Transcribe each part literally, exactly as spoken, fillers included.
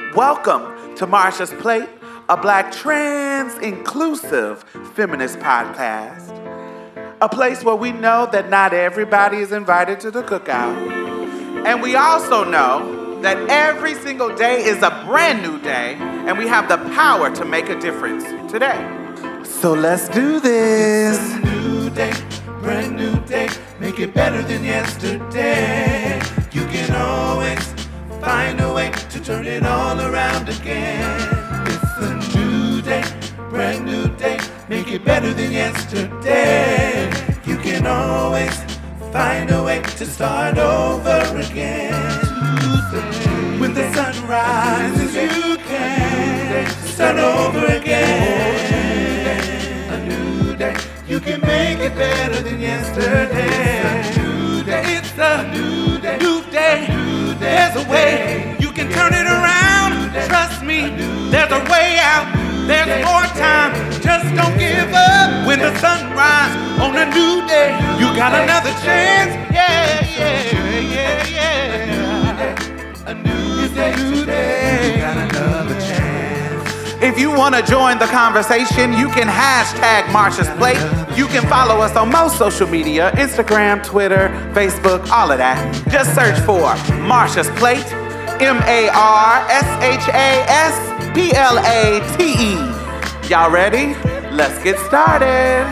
Welcome to Marsha's Plate, a Black trans-inclusive feminist podcast. A place where we know that not everybody is invited to the cookout. And we also know that every single day is a brand new day, and we have the power to make a difference today. So let's do this. It's a new day, brand new day, make it better than yesterday. You can always find a way to turn it all around again. It's a new day, brand new day, make it better than yesterday. You can always find a way to start over again. Tuesday, when the sun rises, you can start over again. A new day, you can make it better than yesterday. It's a new day, it's a new day, new day. There's a way you can turn it around. Trust me, there's a way out. There's more time. Just don't give up. When the sun rises on a new day, you got another chance. Yeah, yeah, yeah, yeah. A new day, new day. You got another chance. If you want to join the conversation, you can hashtag Marsha's Plate. You can follow us on most social media, Instagram, Twitter, Facebook, all of that. Just search for Marsha's Plate, M A R S H A S P L A T E. Y'all ready? Let's get started.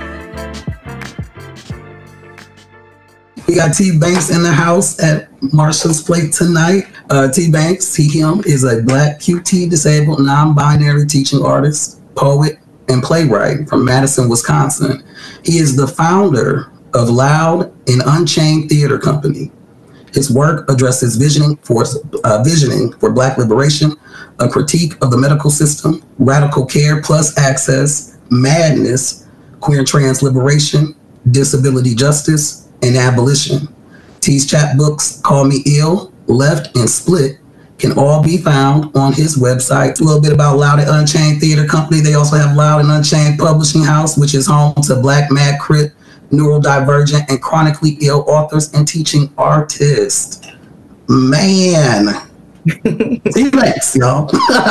We got T Banks in the house at Marsha's Plate tonight. Uh, T Banks, he, him, is a Black Q T disabled, non-binary teaching artist, poet, and playwright from Madison, Wisconsin. He is the founder of Loud and Unchained Theater Company. His work addresses visioning for uh, visioning for Black liberation, a critique of the medical system, radical care plus access, madness, queer and trans liberation, disability justice, and abolition. T's chapbooks, Call Me Ill, Left, and Split, can all be found on his website. A little bit about Loud and Unchained Theater Company. They also have Loud and Unchained Publishing House, which is home to Black, Mad, Crit, neurodivergent, and chronically ill authors and teaching artists. Man. T Banks, y'all.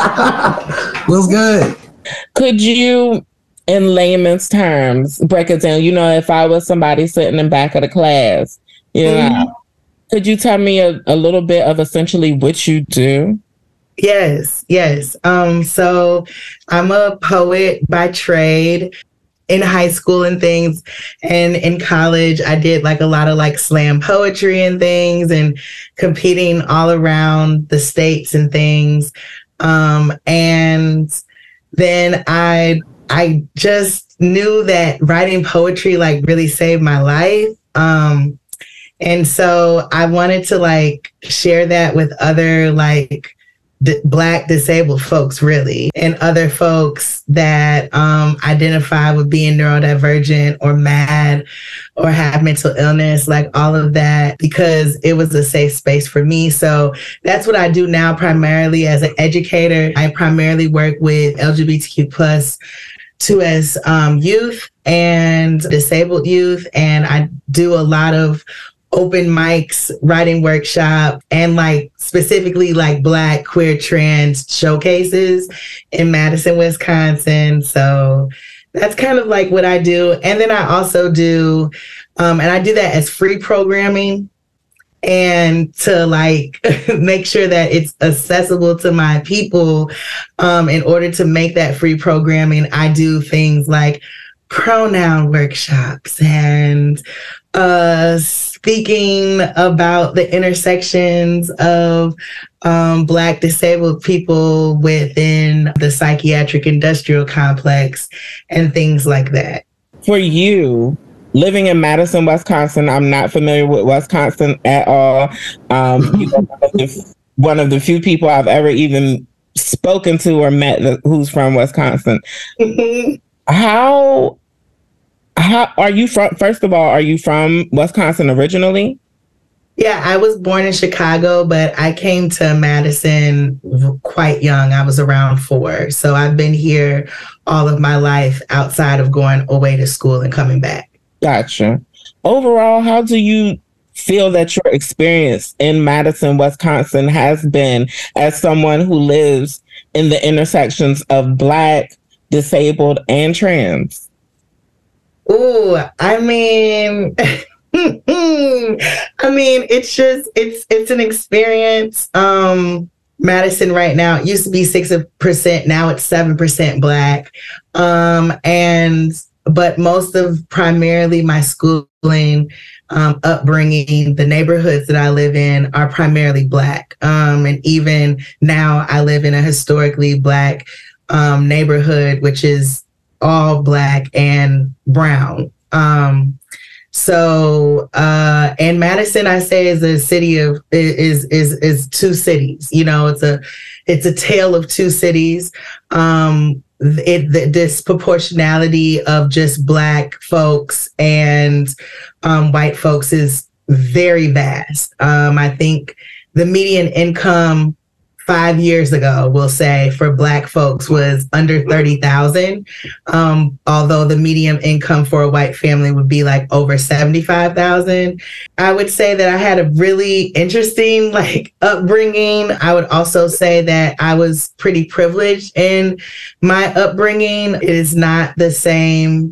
What's good? Could you, in layman's terms, break it down? You know, if I was somebody sitting in back of the class, you know, mm-hmm. Could you tell me a, a little bit of essentially what you do? Yes, yes. Um, so I'm a poet by trade. In high school and things, and in college, I did like a lot of like slam poetry and things, and competing all around the states and things. Um, and then I I just knew that writing poetry like really saved my life. Um, and so I wanted to like share that with other like D- Black disabled folks, really, and other folks that um, identify with being neurodivergent or mad or have mental illness, like all of that, because it was a safe space for me. So that's what I do now, primarily as an educator. I primarily work with L G B T Q plus two S um, youth and disabled youth, and I do a lot of open mics, writing workshop, and like specifically like Black, queer, trans showcases in Madison, Wisconsin. So that's kind of like what I do. And then I also do, um, and I do that as free programming, and to like make sure that it's accessible to my people. Um, in order to make that free programming, I do things like pronoun workshops and uh, speaking about the intersections of um, Black disabled people within the psychiatric industrial complex and things like that. For you, living in Madison, Wisconsin, I'm not familiar with Wisconsin at all. Um, you're one of, the, one of the few people I've ever even spoken to or met that, who's from Wisconsin. How... How are you from? First of all, are you from Wisconsin originally? Yeah, I was born in Chicago, but I came to Madison quite young. I was around four. So I've been here all of my life outside of going away to school and coming back. Gotcha. Overall, how do you feel that your experience in Madison, Wisconsin has been as someone who lives in the intersections of Black, disabled, and trans? Ooh, I mean, I mean, it's just, it's, it's an experience. Um, Madison right now, it used to be six percent. Now it's seven percent Black. Um, and, but most of primarily my schooling, um, upbringing, the neighborhoods that I live in are primarily Black. Um, and even now I live in a historically Black, um, neighborhood, which is all Black and brown. Um, So, uh, and Madison, I say, is a city of, is, is, is two cities, you know, it's a, it's a tale of two cities. Um, it, the disproportionality of just Black folks and, um, white folks is very vast. Um, I think the median income five years ago, we'll say, for Black folks was under thirty thousand. Um, although the median income for a white family would be like over seventy-five thousand. I would say that I had a really interesting like upbringing. I would also say that I was pretty privileged in my upbringing. It is not the same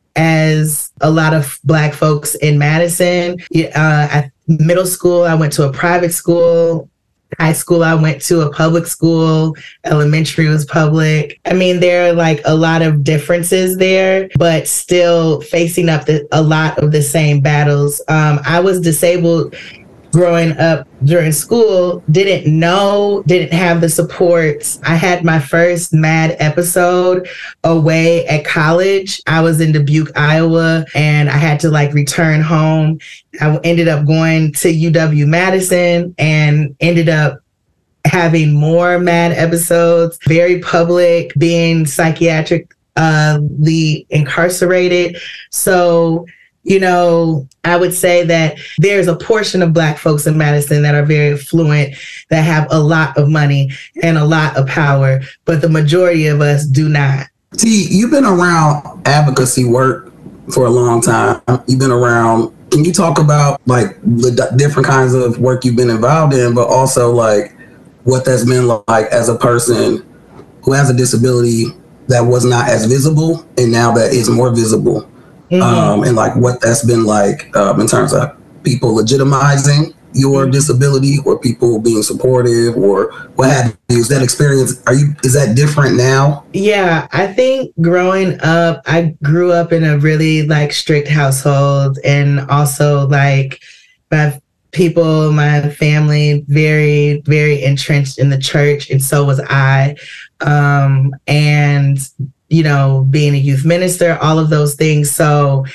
as a lot of Black folks in Madison. Uh, at middle school, I went to a private school. High school, I went to a public school. Elementary was public. I mean, there are like a lot of differences there, but still facing up the, a lot of the same battles. Um, I was disabled growing up during school, didn't know, didn't have the supports. I had my first MAD episode away at college. I was in Dubuque, Iowa, and I had to like return home. I ended up going to U W-Madison and ended up having more MAD episodes, very public, being psychiatrically uh, incarcerated. So, you know, I would say that there's a portion of Black folks in Madison that are very affluent, that have a lot of money and a lot of power, but the majority of us do not. T, you've been around advocacy work for a long time. You've been around, can you talk about like the d- different kinds of work you've been involved in, but also like what that's been like as a person who has a disability that was not as visible and now that is more visible? Mm-hmm. Um, and like what that's been like um, in terms of people legitimizing your disability or people being supportive or what have you. Is that experience, are you, is that different now? Yeah, I think growing up, I grew up in a really like strict household, and also like my people, my family, very, very entrenched in the church. And so was I. Um, and you know, being a youth minister, all of those things. So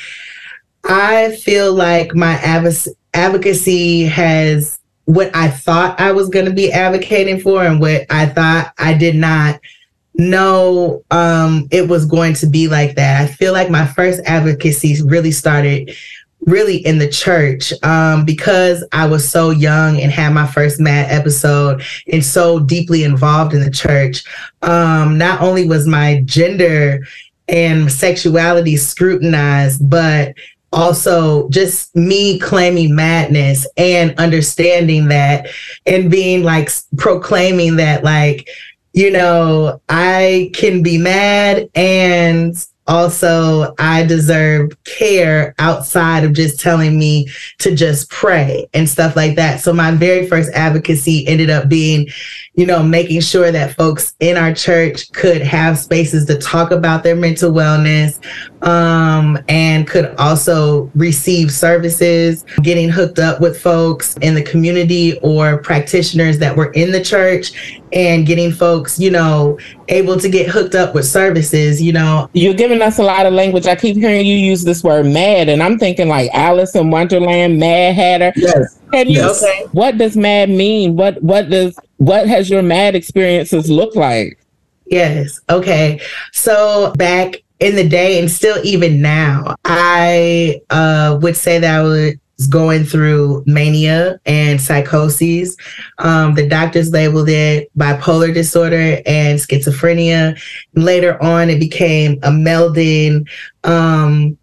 I feel like my adv- advocacy has what I thought I was going to be advocating for and what I thought I did not know um, it was going to be like that. I feel like my first advocacy really started really in the church um, because I was so young and had my first MAD episode and so deeply involved in the church. Um, not only was my gender and sexuality scrutinized, but also just me claiming madness and understanding that and being like proclaiming that like, you know, I can be mad and also I deserve care outside of just telling me to just pray and stuff like that. So my very first advocacy ended up being, you know, making sure that folks in our church could have spaces to talk about their mental wellness, um, and could also receive services, getting hooked up with folks in the community or practitioners that were in the church, and getting folks, you know, able to get hooked up with services, you know. You're giving us a lot of language. I keep hearing you use this word mad, and I'm thinking like Alice in Wonderland, Mad Hatter. Yes. And you, yes. Okay. What does mad mean? What what does what has your mad experiences look like? Yes. Okay. So back in the day, and still even now, I uh, would say that I would going through mania and psychoses. Um, the doctors labeled it bipolar disorder and schizophrenia. Later on, it became a melding um,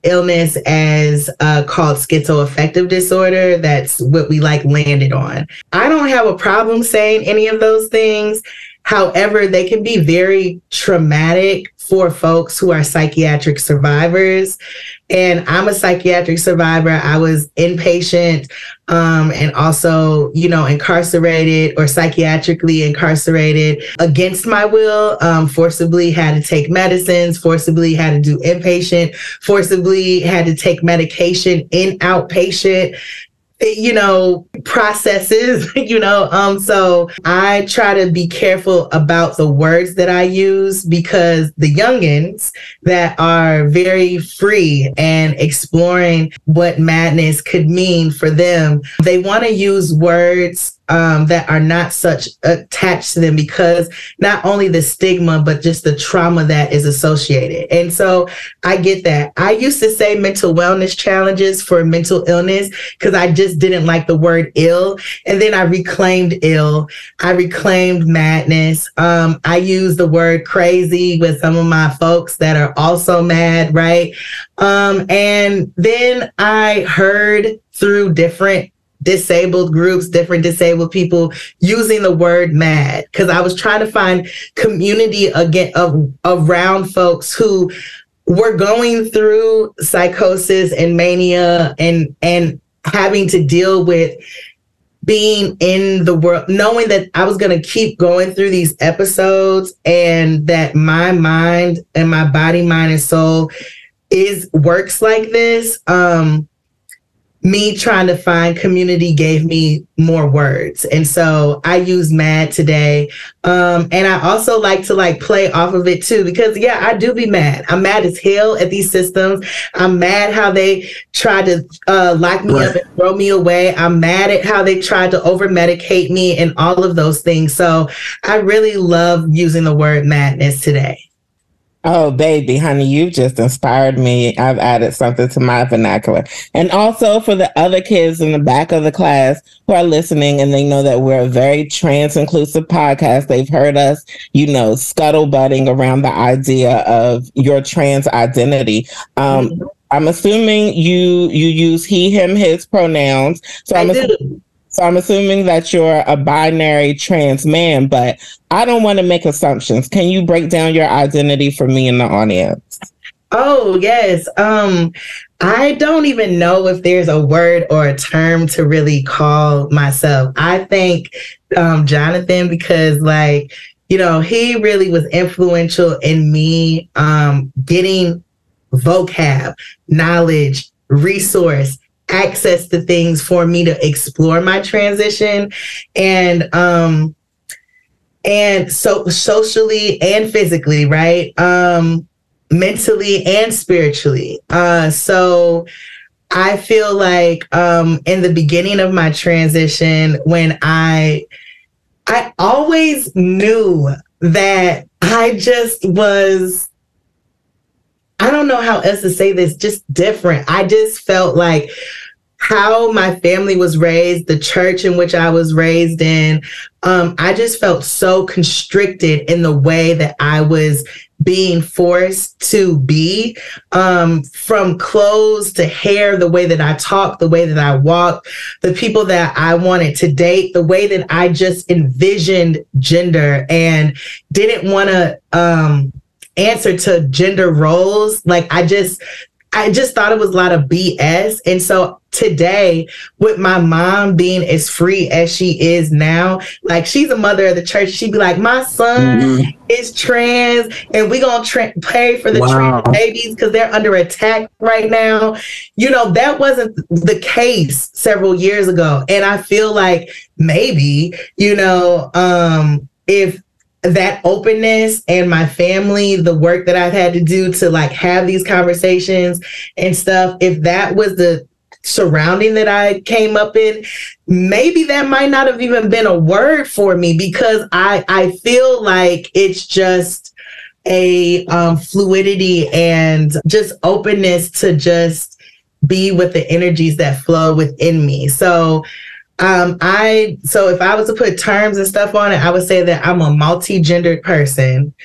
illness as uh, called schizoaffective disorder. That's what we like landed on. I don't have a problem saying any of those things. However, they can be very traumatic for folks who are psychiatric survivors. And I'm a psychiatric survivor. I was inpatient um, and also, you know, incarcerated or psychiatrically incarcerated against my will, um, forcibly had to take medicines, forcibly had to do inpatient, forcibly had to take medication in outpatient, you know, processes, you know, um, so I try to be careful about the words that I use because the youngins that are very free and exploring what madness could mean for them, they want to use words um, that are not such attached to them because not only the stigma, but just the trauma that is associated. And so I get that. I used to say mental wellness challenges for mental illness because I just didn't like the word ill. And then I reclaimed ill. I reclaimed madness. Um, I use the word crazy with some of my folks that are also mad, right? Um, and then I heard through different disabled groups, different disabled people using the word mad because I was trying to find community again of, around folks who were going through psychosis and mania and and having to deal with being in the world, knowing that I was going to keep going through these episodes and that my mind and my body, mind and soul is works like this. Um, me trying to find community gave me more words. And so I use mad today. Um, and I also like to like play off of it too, because yeah, I do be mad. I'm mad as hell at these systems. I'm mad how they tried to uh, lock me right. up and throw me away. I'm mad at how they tried to over medicate me and all of those things. So I really love using the word madness today. Oh, baby, honey, you just inspired me. I've added something to my vernacular. And also for the other kids in the back of the class who are listening and they know that we're a very trans-inclusive podcast. They've heard us, you know, scuttlebutting around the idea of your trans identity. Um, mm-hmm. I'm assuming you you use he, him, his pronouns. So I I'm do. assuming- So I'm assuming that you're a binary trans man, but I don't want to make assumptions. Can you break down your identity for me in the audience? Oh, yes. Um, I don't even know if there's a word or a term to really call myself. I thank um, Jonathan because, like, you know, he really was influential in me um, getting vocab, knowledge, resource, access to things for me to explore my transition and um and so socially and physically, right? Um mentally and spiritually. Uh so I feel like um in the beginning of my transition when I I always knew that I just was I don't know how else to say this, just different. I just felt like how my family was raised, the church in which I was raised in, um, I just felt so constricted in the way that I was being forced to be, um, from clothes to hair, the way that I talked, the way that I walked, the people that I wanted to date, the way that I just envisioned gender and didn't want to, um, answer to gender roles. Like I just, I just thought it was a lot of B S. And so today, with my mom being as free as she is now, like she's a mother of the church. She'd be like, my son mm-hmm. is trans and we're going to tra- pray for the wow. trans babies because they're under attack right now. You know, that wasn't the case several years ago. And I feel like maybe, you know, um, if that openness and my family, the work that I've had to do to like have these conversations and stuff, if that was the surrounding that I came up in, maybe that might not have even been a word for me because I, I feel like it's just a um, fluidity and just openness to just be with the energies that flow within me. So Um, I, so if I was to put terms and stuff on it, I would say that I'm a multi-gendered person.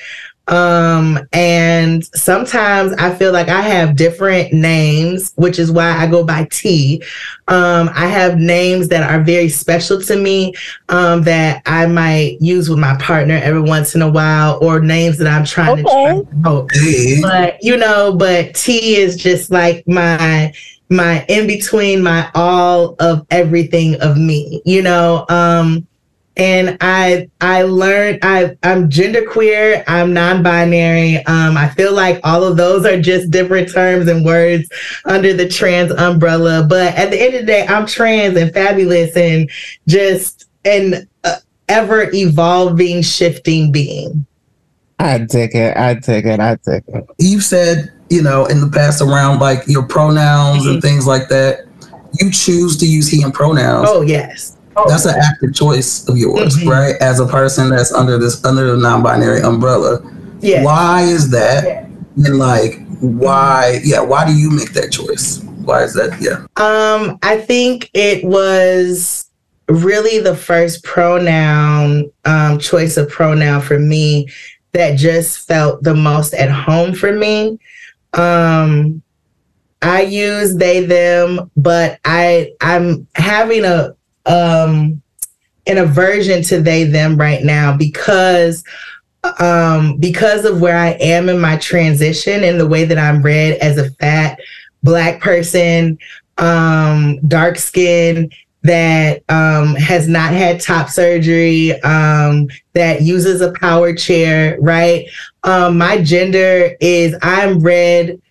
Um, and sometimes I feel like I have different names, which is why I go by T. Um, I have names that are very special to me, um, that I might use with my partner every once in a while, or names that I'm trying Okay. to promote. But, you know, but T is just like my, my in between, my all of everything of me, you know? Um, And I I learned I I'm genderqueer, I'm non-binary. Um, I feel like all of those are just different terms and words under the trans umbrella. But at the end of the day, I'm trans and fabulous and just an uh, ever evolving, shifting being. I dig it. I dig it. I dig it. You've said, you know, in the past around like your pronouns mm-hmm. and things like that. You choose to use he and pronouns. Oh yes. That's an active choice of yours, mm-hmm. right? As a person that's under this under the non-binary umbrella. Yeah. Why is that? Yeah. And like, why? Yeah. Why do you make that choice? Why is that? Yeah. Um, I think it was really the first pronoun um, choice of pronoun for me that just felt the most at home for me. Um, I use they them, but I I'm having a um an aversion to they them right now because um because of where I am in my transition and the way that I'm read as a fat Black person, um dark skin, that um has not had top surgery, um that uses a power chair, right? Um my gender is I'm read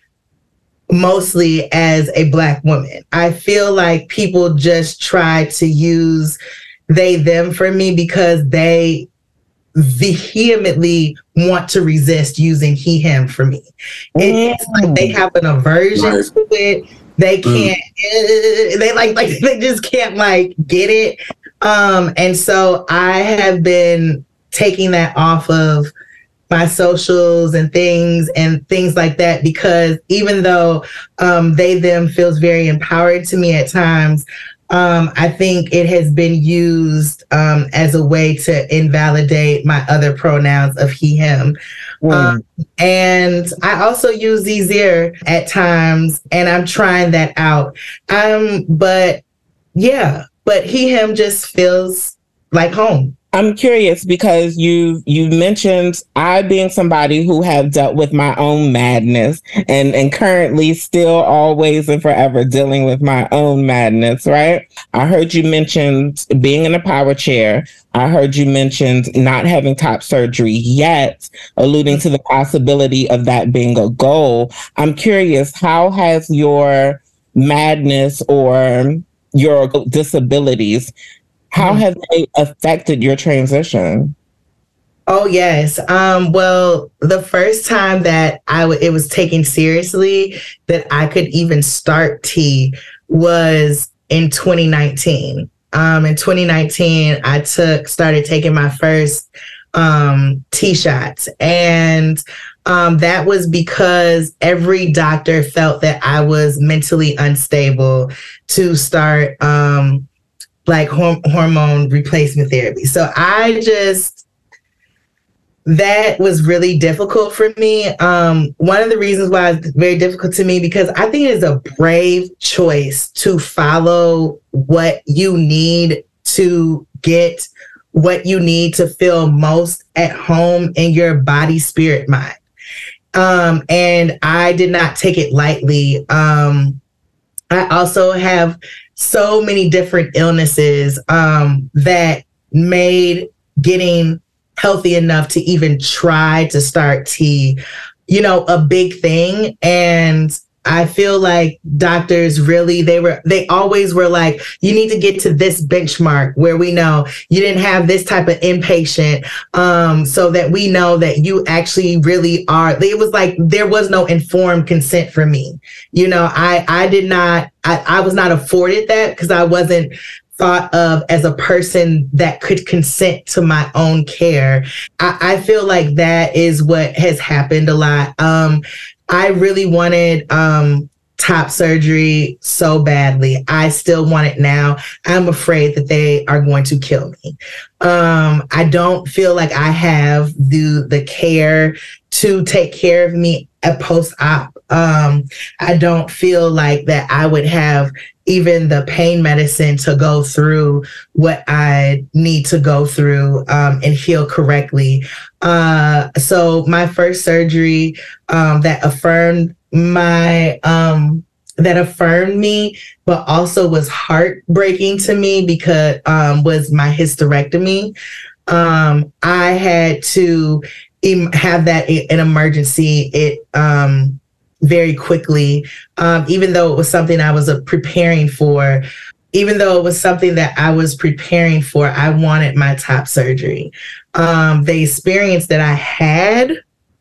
mostly as a Black woman. I feel like people just try to use they, them for me because they vehemently want to resist using he, him for me. Mm. It's like they have an aversion right. to it. They can't, mm. uh, they like, like, they just can't like get it. Um, and so I have been taking that off of my socials and things and things like that, because even though um, they, them feels very empowered to me at times, um, I think it has been used um, as a way to invalidate my other pronouns of he, him. Mm. Um, and I also use these-er at times, and I'm trying that out. Um, but yeah, but he, him just feels like home. I'm curious because you you mentioned I being somebody who have dealt with my own madness and, and currently still always and forever dealing with my own madness, right? I heard you mention being in a power chair. I heard you mention not having top surgery yet, alluding to the possibility of that being a goal. I'm curious, how has your madness or your disabilities, how have they affected your transition? Oh, yes. Um, well, the first time that I w- it was taken seriously that I could even start T was in twenty nineteen. Um, in twenty nineteen, I took started taking my first um, T shots. And um, that was because every doctor felt that I was mentally unstable to start um, like horm- hormone replacement therapy. So I just, that was really difficult for me. Um, one of the reasons why it's very difficult to me, because I think it is a brave choice to follow what you need to get what you need to feel most at home in your body, spirit, mind. Um, and I did not take it lightly. Um, I also have so many different illnesses um, that made getting healthy enough to even try to start T, you know, a big thing. And I feel like doctors really, they were, they always were like, you need to get to this benchmark where we know you didn't have this type of inpatient, um, so that we know that you actually really are. It was like, there was no informed consent for me. You know, I, I did not, I, I was not afforded that because I wasn't thought of as a person that could consent to my own care. I, I feel like that is what has happened a lot. Um, I really wanted um, top surgery so badly. I still want it now. I'm afraid that they are going to kill me. Um, I don't feel like I have the the care to take care of me at post-op. Um, I don't feel like that I would have even the pain medicine to go through what I need to go through um, and heal correctly. Uh, so my first surgery um, that affirmed my um, that affirmed me, but also was heartbreaking to me because um, was my hysterectomy. Um, I had to em- have that an emergency. It um, very quickly, um, even though it was something I was uh, preparing for. Even though it was something that I was preparing for, I wanted my top surgery. Um, the experience that I had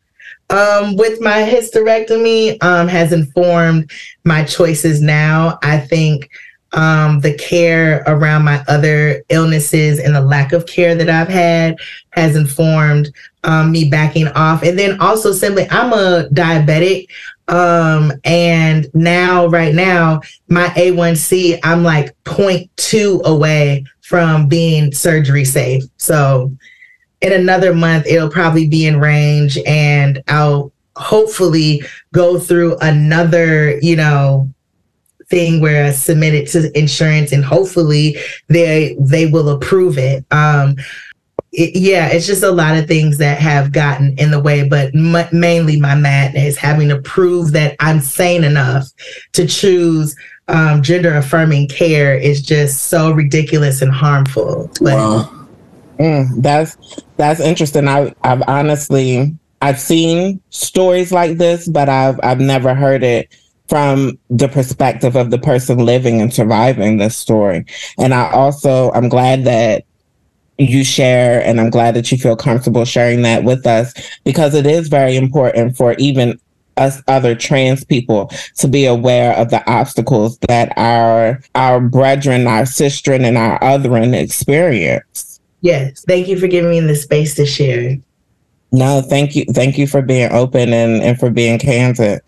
um, with my hysterectomy um, has informed my choices now. I think um, the care around my other illnesses and the lack of care that I've had has informed um, me backing off. And then also simply, I'm a diabetic. Um, and now, right now, my A one C, I'm like zero point two away from being surgery safe. So in another month, it'll probably be in range, and I'll hopefully go through another, you know, thing where I submit it to insurance, and hopefully they, they will approve it. Um, It, yeah, it's just a lot of things that have gotten in the way, but m- mainly my madness, having to prove that I'm sane enough to choose um, gender affirming care is just so ridiculous and harmful. But, Wow. Mm, that's that's interesting. I, I've honestly I've seen stories like this, but I've I've never heard it from the perspective of the person living and surviving this story. And I also I'm glad that you share, and I'm glad that you feel comfortable sharing that with us, because it is very important for even us other trans people to be aware of the obstacles that our our brethren, our sistren, and our othering experience. yes, thank you for giving me the space to share. No, thank you. Thank you for being open and, and for being candid.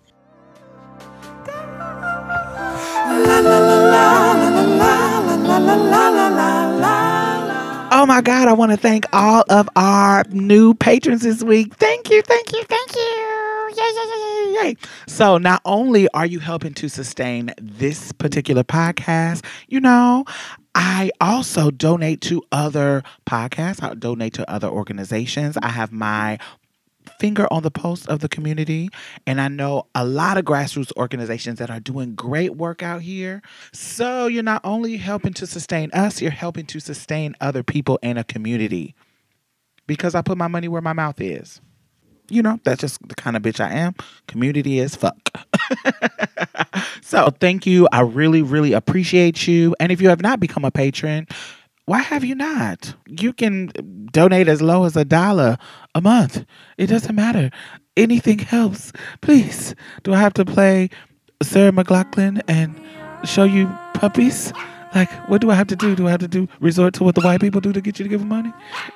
Oh my God, I want to thank all of our new patrons this week. Thank you, thank you, thank you. Yay, yay, yay, yay, yay. So not only are you helping to sustain this particular podcast, you know, I also donate to other podcasts. I donate to other organizations. I have my finger on the pulse of the community, and I know a lot of grassroots organizations that are doing great work out here. So you're not only helping to sustain us, you're helping to sustain other people in a community, because I put my money where my mouth is. You know, that's just the kind of bitch I am. Community is fuck. So thank you. I really, really appreciate you. And if you have not become a patron, why have you not? You can donate as low as a dollar a month. It doesn't matter. Anything helps. Please. Do I have to play Sarah McLachlan and show you puppies? Like, what do I have to do? Do I have to do resort to what the white people do to get you to give them money?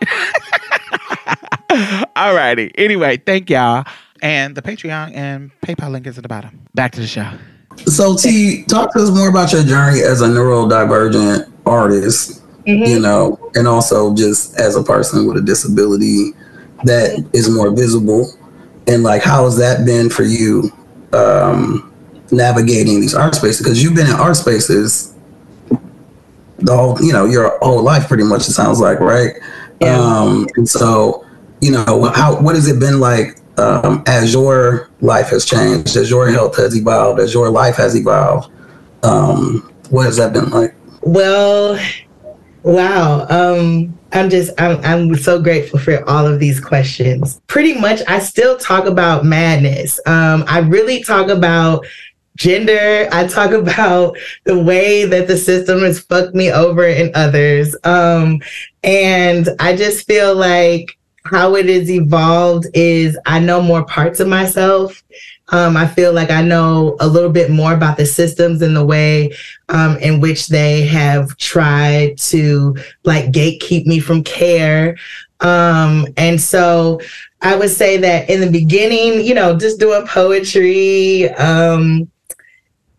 Alrighty. Anyway, thank y'all. And the Patreon and PayPal link is at the bottom. Back to the show. So T, talk to us more about your journey as a neurodivergent artist. Mm-hmm. You know, and also just as a person with a disability that is more visible, and like, how has that been for you um, navigating these art spaces? Because you've been in art spaces the whole, you know, your whole life, pretty much. It sounds like, right? Yeah. Um, and so, you know, how what has it been like um, as your life has changed, as your health has evolved, as your life has evolved? Um, what has that been like? Well. Wow. Um, I'm just, I'm, I'm so grateful for all of these questions. Pretty much, I still talk about madness. Um, I really talk about gender. I talk about the way that the system has fucked me over and others. Um, and I just feel like how it has evolved is I know more parts of myself. Um, I feel like I know a little bit more about the systems and the way um, in which they have tried to like gatekeep me from care. Um, and so I would say that in the beginning, you know, just doing poetry, um,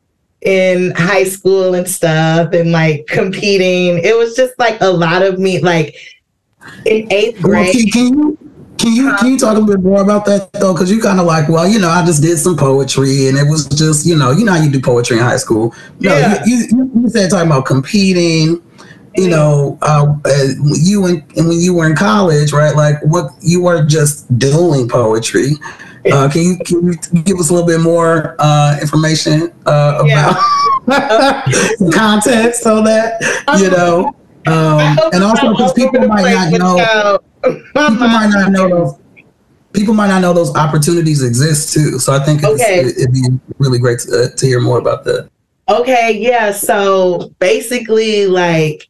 in high school and stuff and like competing. It was just like a lot of me, like in eighth grade. Well, can, can you can you can you talk a bit more about that though? Because you kind of like, well, you know, I just did some poetry and it was just, you know, you know how you do poetry in high school. You know, Yeah. you, you, you said talking about competing. You know, uh, uh, you and when you were in college, right? Like, what you weren't just doing poetry. Uh, can you can you give us a little bit more uh, information uh, about the context on that? You know, um, and also because people might not know, people might not know those. People might not know those opportunities exist too. So I think it's, Okay. it, it'd be really great to, uh, to hear more about that. Okay, yeah. So basically, like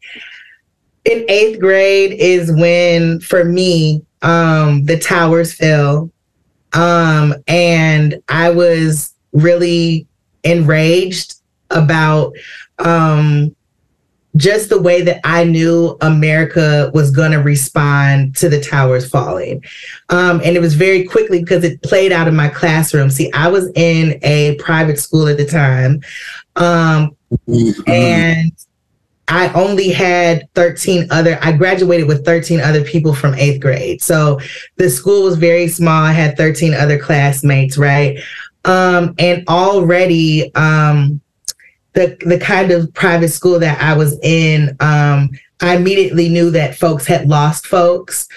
in eighth grade is when, for me, um, the towers fell. Um, and I was really enraged about um, just the way that I knew America was going to respond to the towers falling. Um, and it was very quickly because it played out in my classroom. See, I was in a private school at the time. Um, Mm-hmm. and I only had thirteen other, I graduated with thirteen other people from eighth grade. So the school was very small. I had thirteen other classmates, right? Um, and already um, the, the kind of private school that I was in, um, I immediately knew that folks had lost folks.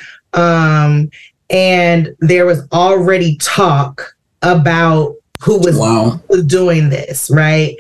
Um, and there was already talk about who was, Wow. who was doing this, right?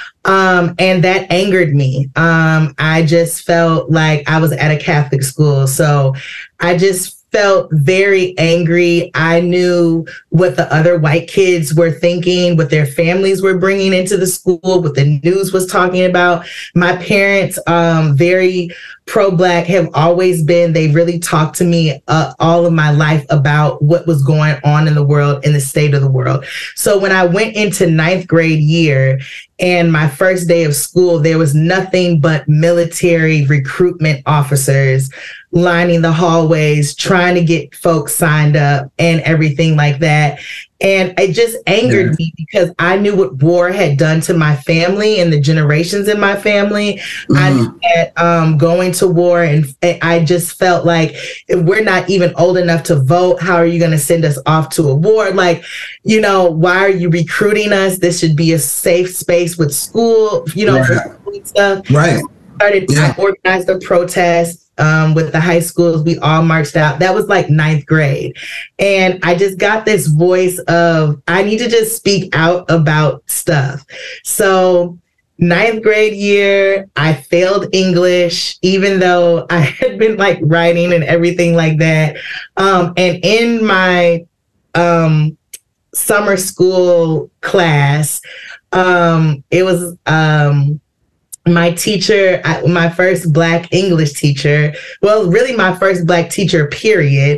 Um, and that angered me. Um, I just felt like I was at a Catholic school. So I just felt very angry. I knew what the other white kids were thinking, what their families were bringing into the school, what the news was talking about. My parents, um, very pro-Black, have always been, they really talked to me uh, all of my life about what was going on in the world, in the state of the world. So when I went into ninth grade year and my first day of school, there was nothing but military recruitment officers lining the hallways, trying to get folks signed up and everything like that. And it just angered yeah. me because I knew what war had done to my family and the generations in my family. Mm-hmm. I knew that um, going to war, and, and I just felt like if we're not even old enough to vote, how are you going to send us off to a war? Like, you know, why are you recruiting us? This should be a safe space with school, you know, yeah. for school and stuff. Right. Started, yeah. I organized a protest. Um, with the high schools, we all marched out. That was like ninth grade. And I just got this voice of, I need to just speak out about stuff. So ninth grade year, I failed English, even though I had been like writing and everything like that. Um, and in my um, summer school class, um, it was... Um, My teacher, my first Black English teacher, well, really my first Black teacher, period,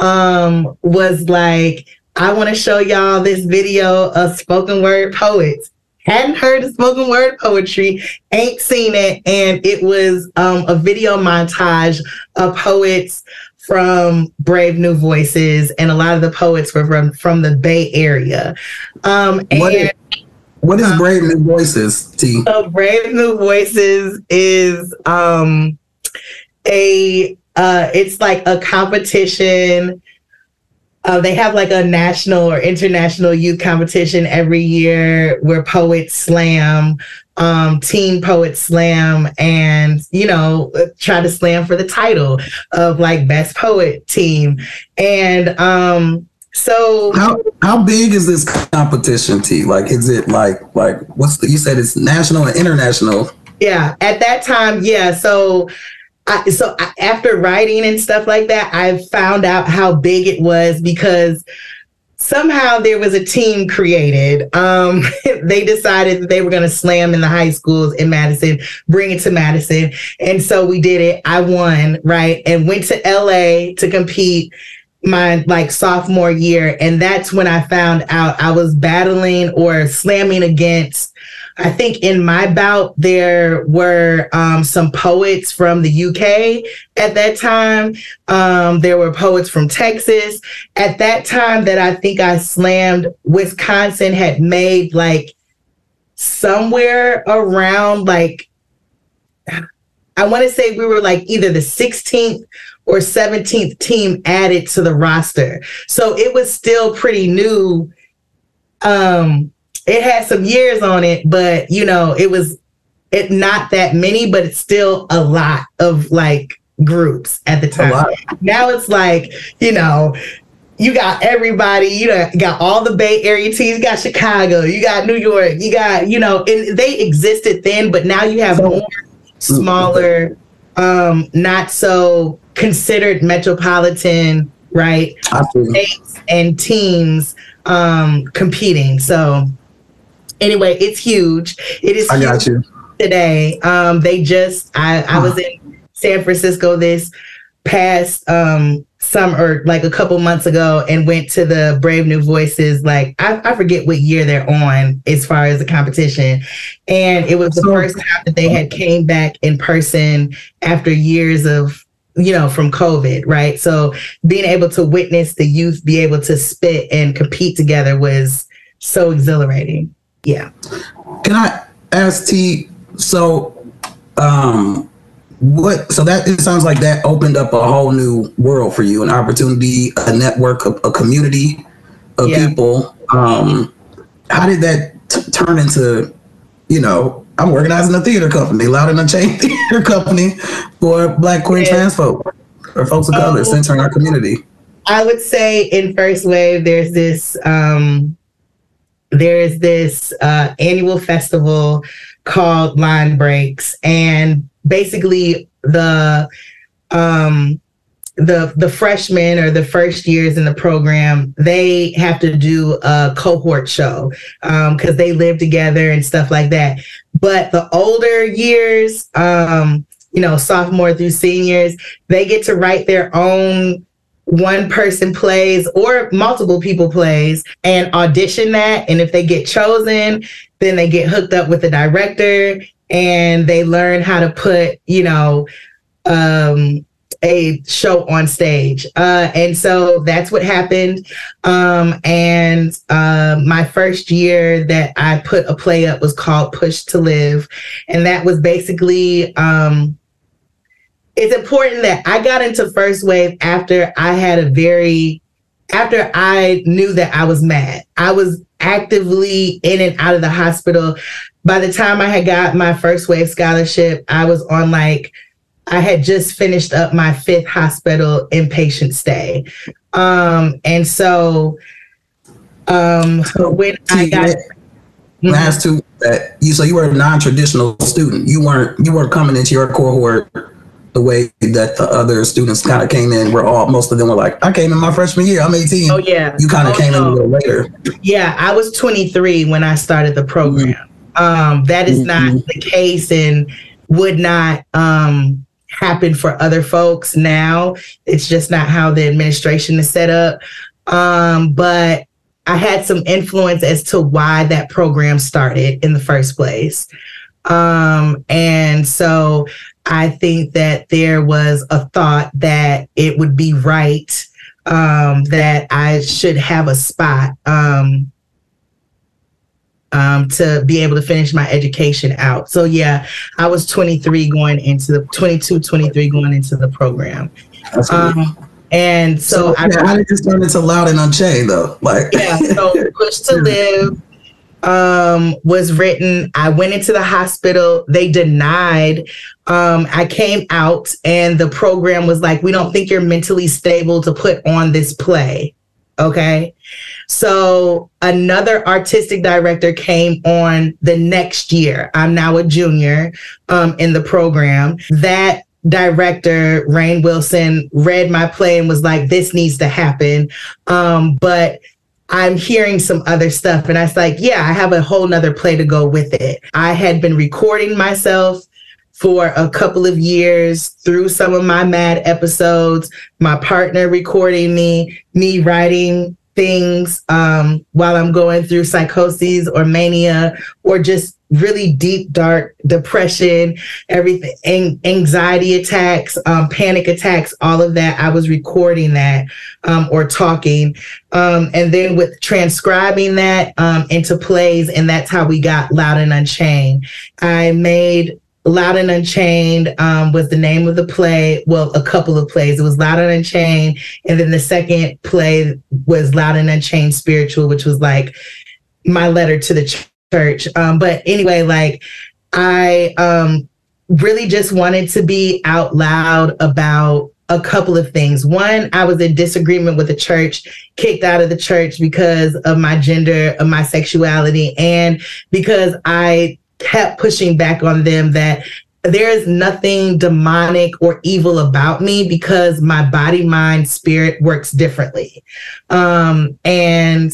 um, was like, I want to show y'all this video of spoken word poets. Hadn't heard of spoken word poetry, ain't seen it. And it was um, a video montage of poets from Brave New Voices. And a lot of the poets were from, from the Bay Area. Um, and what is, what is Brave New Voices, T? So Brave New Voices is um, a, uh, it's like a competition. Uh, they have like a national or international youth competition every year where poets slam, um, teen poets slam, and, you know, try to slam for the title of like best poet team. And um, so how how big is this competition, T? Like, is it like like what's the, you said it's national and international? Yeah, at that time, yeah. So. I, so I, after writing and stuff like that, I found out how big it was because somehow there was a team created. Um, they decided that they were going to slam in the high schools in Madison, bring it to Madison. And so we did it. I won, right? And went to L A to compete my like sophomore year. And that's when I found out I was battling or slamming against, I think in my bout, there were um, some poets from the U K at that time. Um, there were poets from Texas. At that time that I think I slammed, Wisconsin had made like somewhere around like, I want to say we were like either the sixteenth or seventeenth team added to the roster. So it was still pretty new. Um, it had some years on it, but you know, it was it not that many, but it's still a lot of like groups at the time. Now it's like, you know, you got everybody, you know, you got all the Bay Area teams, you got Chicago, you got New York, you got, you know, and they existed then, but now you have more smaller, um, not so considered metropolitan, right? States and teams um, competing. So anyway, it's huge. It is I got you. Today. Um, they just, I, I was in San Francisco this past um, summer, like a couple months ago, and went to the Brave New Voices. Like, I, I forget what year they're on as far as the competition. And it was the so, first time that they had came back in person after years of, you know, from COVID, right? So being able to witness the youth be able to spit and compete together was so exhilarating. Yeah. Can I ask T, so um, what, so that, it sounds like that opened up a whole new world for you, an opportunity, a network, a, a community of yeah. people. Um, how did that t- turn into, you know, I'm organizing a theater company, Loud and Unchained Theater Company for Black, queer, yeah. trans folk, or folks of color, centering our community? I would say in First Wave, there's this, um, there's this uh, annual festival called Line Breaks, and basically the um, the the freshmen or the first years in the program, they have to do a cohort show because um, they live together and stuff like that. But the older years, um, you know, sophomore through seniors, they get to write their own one person plays or multiple people plays and audition that. And if they get chosen, then they get hooked up with the director and they learn how to put, you know, um, a show on stage. Uh, and so that's what happened. Um, and uh, my first year that I put a play up was called Push to Live. And that was basically, um, it's important that I got into First Wave after I had a very, after I knew that I was mad. I was actively in and out of the hospital. By the time I had got my First Wave scholarship, I was on like, I had just finished up my fifth hospital inpatient stay. Um, and so, um, so when I got... Mm-hmm. Last two, that you, so you were a non-traditional student. You weren't, you weren't coming into your cohort the way that the other students kind of came in. Where all, most of them were like, I came in my freshman year, I'm eighteen. Oh yeah. You kind of oh, came no. in a little later. Yeah, I was twenty-three when I started the program. Mm-hmm. Um, that is mm-hmm. not the case and would not um, happen for other folks now. It's just not how the administration is set up. Um, but I had some influence as to why that program started in the first place. Um, and so I think that there was a thought that it would be right, um, that I should have a spot um, um, to be able to finish my education out. So yeah, I was twenty-three going into the twenty-two, twenty-three going into the program. That's um, and so, so I, yeah, how did this turn into Loud and Unchained though? Like yeah, so Push to Live um was written. I went into the hospital. They denied. Um, I came out and the program was like, we don't think you're mentally stable to put on this play. Okay. So another artistic director came on the next year. I'm now a junior um, in the program. That director, Rainn Wilson, read my play and was like, this needs to happen. Um, but I'm hearing some other stuff. And I was like, yeah, I have a whole nother play to go with it. I had been recording myself for a couple of years through some of my mad episodes, my partner recording me, me writing things um, while I'm going through psychoses or mania or just really deep, dark depression, everything, an- anxiety attacks, um, panic attacks, all of that. I was recording that um, or talking. Um, and then with transcribing that um, into plays, and that's how we got Loud and Unchained. I made Loud and Unchained um, was the name of the play. Well, a couple of plays. It was Loud and Unchained. And then the second play was Loud and Unchained Spiritual, which was like my letter to the ch- church. Um, but anyway, like I um, really just wanted to be out loud about a couple of things. One, I was in disagreement with the church, kicked out of the church because of my gender, of my sexuality, and because I kept pushing back on them that there is nothing demonic or evil about me because my body, mind, spirit works differently. Um, and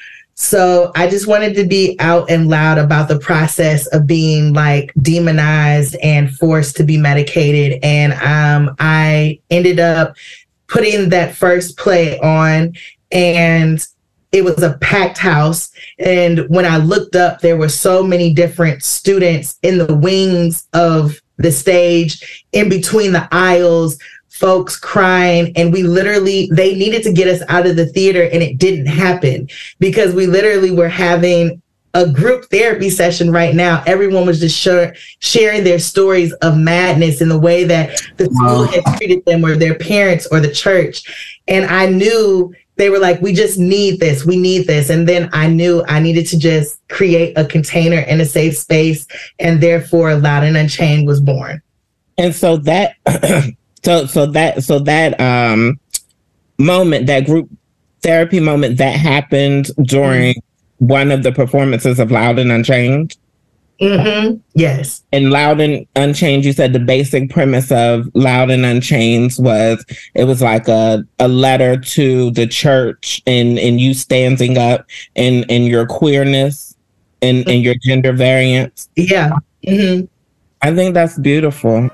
so I just wanted to be out and loud about the process of being like demonized and forced to be medicated. And um, I ended up putting that first play on, and it was a packed house. And when I looked up, there were so many different students in the wings of the stage, in between the aisles, folks crying. And we literally, they needed to get us out of the theater, and it didn't happen because we literally were having a group therapy session right now. Everyone was just share, sharing their stories of madness in the way that the school had treated them, or their parents, or the church. And I knew they were like, we just need this. We need this. And then I knew I needed to just create a container and a safe space. And therefore, Loud and Unchained was born. And so that, so, so that, so that um, moment, that group therapy moment that happened during mm-hmm. one of the performances of Loud and Unchained. Mm-hmm. Yes. And Loud and Unchained, you said the basic premise of Loud and Unchained was it was like a, a letter to the church, and, and you standing up in, in your queerness and, mm-hmm. and your gender variance. Yeah. Mm-hmm. I think that's beautiful.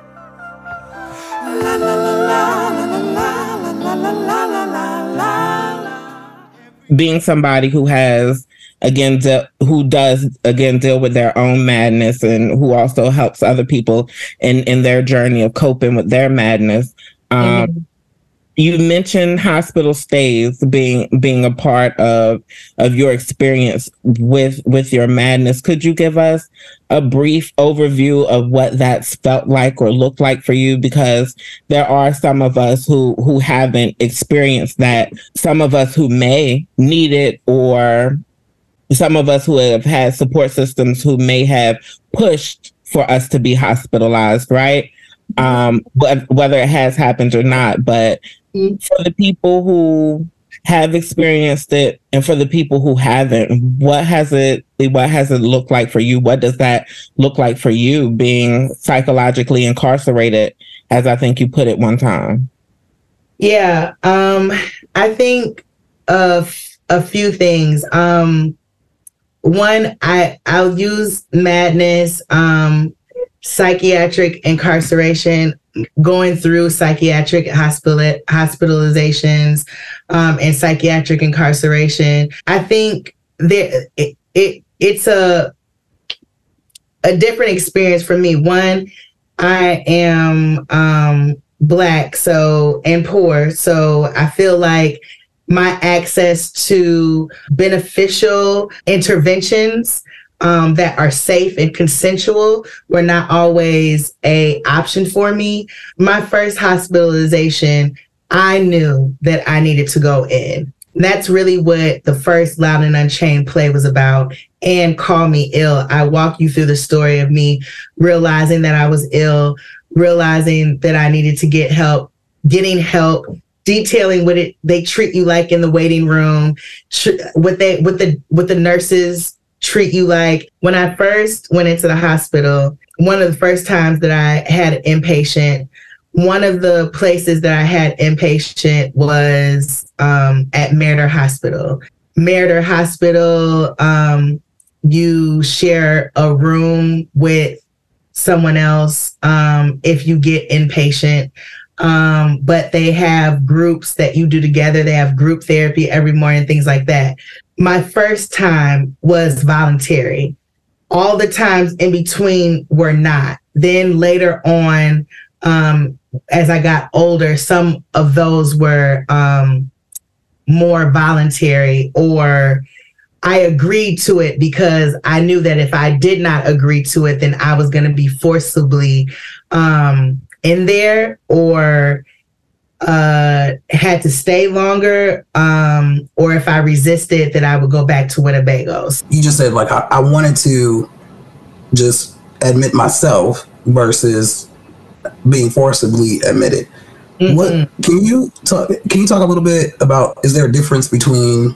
Being somebody who has again, de- who does, again, deal with their own madness, and who also helps other people in, in their journey of coping with their madness. Um, mm-hmm. You mentioned hospital stays being being a part of of your experience with with your madness. Could you give us a brief overview of what that's felt like or looked like for you? Because there are some of us who who haven't experienced that, some of us who may need it, or some of us who have had support systems who may have pushed for us to be hospitalized, right? Um, but whether it has happened or not, but mm-hmm. for the people who have experienced it and for the people who haven't, what has it, what has it looked like for you? What does that look like for you being psychologically incarcerated, as I think you put it one time? Yeah, um, I think of a few things. Um, One, I, I'll use madness, um, psychiatric incarceration, going through psychiatric hospital hospitalizations, um, and psychiatric incarceration. I think there it, it it's a a different experience for me. One, I am um, Black, so and poor, so I feel like my access to beneficial interventions um, that are safe and consensual were not always a option for me. My first hospitalization, I knew that I needed to go in. And that's really what the first Loud and Unchained play was about. And Call Me Ill. I walk you through the story of me realizing that I was ill, realizing that I needed to get help, getting help, detailing what it they treat you like in the waiting room, tr- what they what the what the nurses treat you like. When I first went into the hospital, one of the first times that I had an inpatient, one of the places that I had inpatient was um, at Meriter Hospital. Meriter Hospital, um, you share a room with someone else um, if you get inpatient. Um, but they have groups that you do together. They have group therapy every morning, things like that. My first time was voluntary. All the times in between were not. Then later on, um, as I got older, some of those were um, more voluntary, or I agreed to it because I knew that if I did not agree to it, then I was going to be forcibly um, in there, or uh, had to stay longer, um, or if I resisted, then I would go back to Winnebago's. You just said, like, I, I wanted to just admit myself versus being forcibly admitted. Mm-hmm. What can you talk? Can you talk a little bit about? Is there a difference between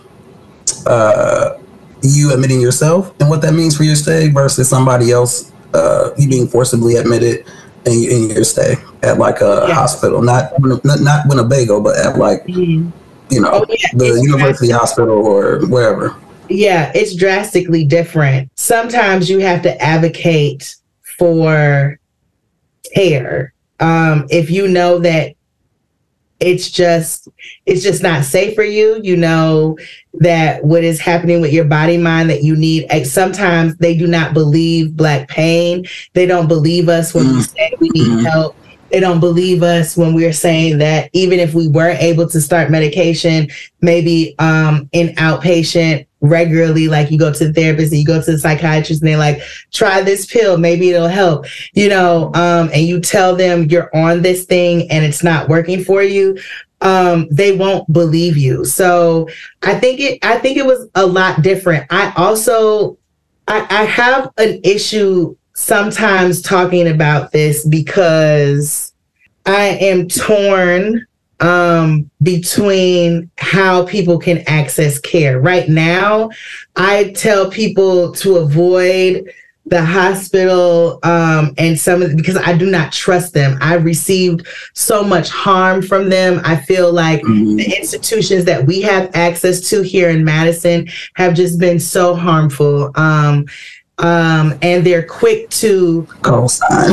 uh, you admitting yourself and what that means for your stay versus somebody else, uh, you being forcibly admitted in, in your stay at like a yeah. hospital, not not not Winnebago, but at like mm-hmm. you know oh, yeah. the it's university hospital or wherever. Yeah, it's drastically different. Sometimes you have to advocate for care. Um, if you know that it's just it's just not safe for you, you know that what is happening with your body, mind, that you need. Sometimes they do not believe Black pain. They don't believe us when mm. we say we need mm. help. They don't believe us when we're saying that even if we were able to start medication, maybe um, in outpatient regularly, like you go to the therapist and you go to the psychiatrist and they're like, try this pill, maybe it'll help, you know, um, and you tell them you're on this thing and it's not working for you, um, they won't believe you. So I think it, I think it was a lot different. I also, I, I have an issue sometimes talking about this because I am torn um, between how people can access care. Right now, I tell people to avoid the hospital um, and some of the, because I do not trust them. I've received so much harm from them. I feel like mm-hmm. the institutions that we have access to here in Madison have just been so harmful. Um, Um, and they're quick to co-sign.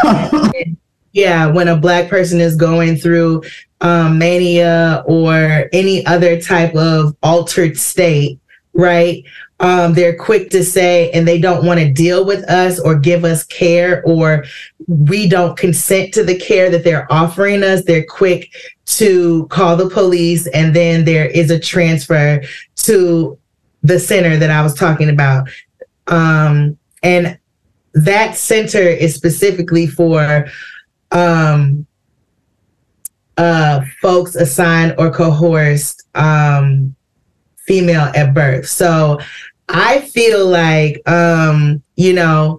Yeah, when a Black person is going through um, mania or any other type of altered state, right? Um, they're quick to say, and they don't want to deal with us or give us care, or we don't consent to the care that they're offering us. They're quick to call the police, and then there is a transfer to the center that I was talking about. Um, and that center is specifically for um, uh, folks assigned or coerced um, female at birth. So I feel like, um, you know,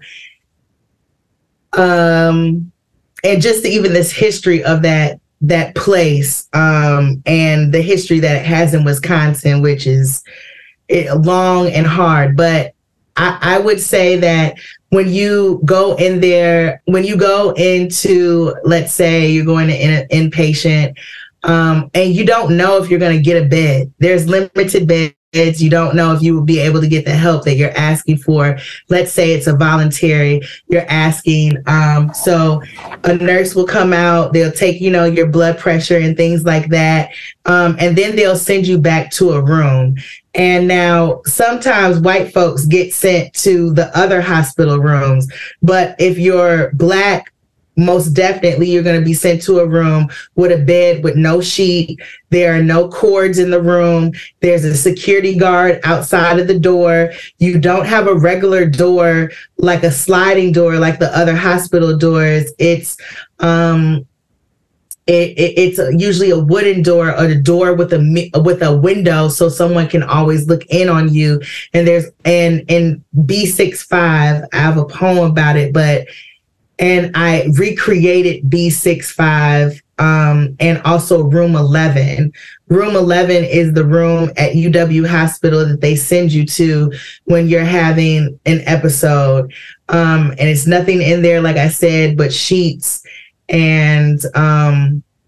um, and just even this history of that that place um, and the history that it has in Wisconsin, which is it, long and hard, but I, I would say that when you go in there, when you go into, let's say you're going to in, inpatient, um, and you don't know if you're going to get a bed, there's limited beds. You don't know if you will be able to get the help that you're asking for. Let's say it's a voluntary, you're asking. Um, so a nurse will come out, they'll take, you know, your blood pressure and things like that. Um, and then they'll send you back to a room. And now sometimes white folks get sent to the other hospital rooms. But if you're Black, most definitely you're going to be sent to a room with a bed with no sheet. There are no cords in the room. There's a security guard outside of the door. You don't have a regular door, like a sliding door, like the other hospital doors. It's, um, It, it, it's usually a wooden door or a door with a with a window, so someone can always look in on you. And there's and in B sixty-five, I have a poem about it, but and I recreated B sixty-five um, and also Room eleven. Room eleven is the room at U W Hospital that they send you to when you're having an episode, um, and it's nothing in there, like I said, but sheets and um,